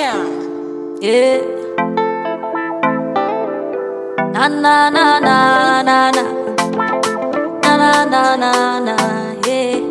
Cam. Yeah. Na na na na na na. Na na na na na. Yeah.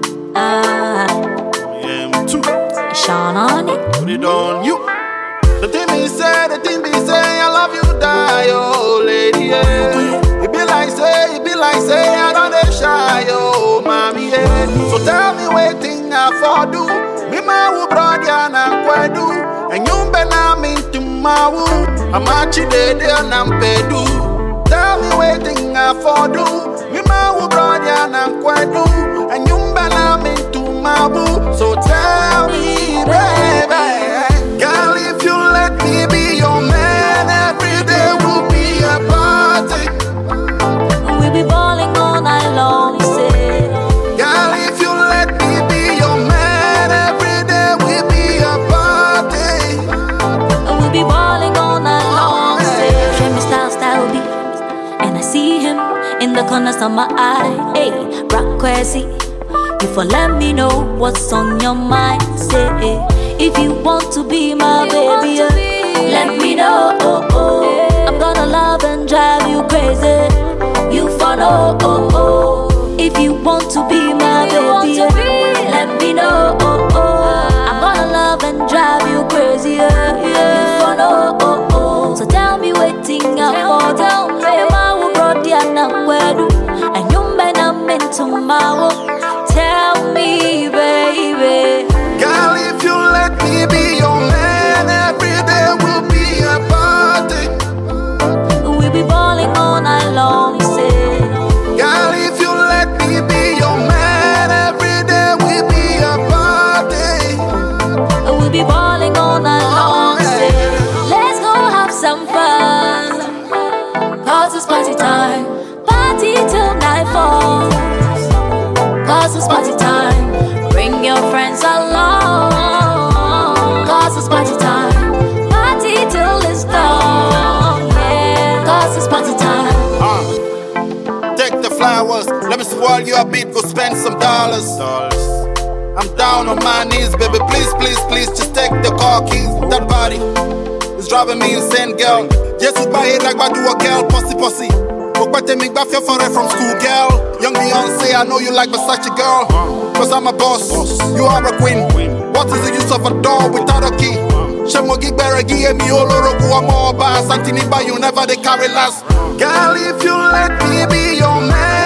M2. Sean on it. Put it on you. The thing be say, I love you, die, oh lady, yeah. It be like say, I don't dey shy, oh mommy, yeah. So tell me waiting I for do. Me ma wu brother na kwedu. And you be na me to ma wu. I'm achi de na mpedu. Tell me waiting I for do. Me ma wu brother na kwedu. And you be na me to ma wu. So tell me, baby. Girl, if you let me be your man, every day will be a party. We be balling all night long, say. Girl, if you let me be your man, every day will be a party. We be balling all night long, say. Show me style beat, and I see him in the corners of my eye. Hey, rock crazy. You for let me know what's on your mind, say. If you want to be my baby, let me know. I'm gonna love and drive you crazy. You follow. If you want to be my baby, let me know. I'm gonna love and drive you crazy. You follow. So tell me waiting out for. Tell me who brought the and you men I'm into my. Tell me, baby. Girl, if you let me be your man, every day will be a party. We be balling all night long, say. Girl, if you let me be your man, every day will be a party. We be balling all night long, say. Let's go have some fun, cause it's party time. Party till night falls, cause it's party time. Bring your friends along, cause it's party time. Party till it's dawn, yeah, cause it's party time. Take the flowers, let me spoil you a bit, go spend some dollars. I'm down on my knees, baby, please, just take the car keys. That body is driving me insane, girl. Jesus by it like I do a girl, pussy. But they make back your foreign from school, girl. Young Beyonce, I know you like Versace, girl. Cause I'm a boss, you are a queen. What is the use of a door without a key? Shemo gig beregi me oloro kuwa mo ba Santini ba you never they carry last. Girl, if you let me be your man,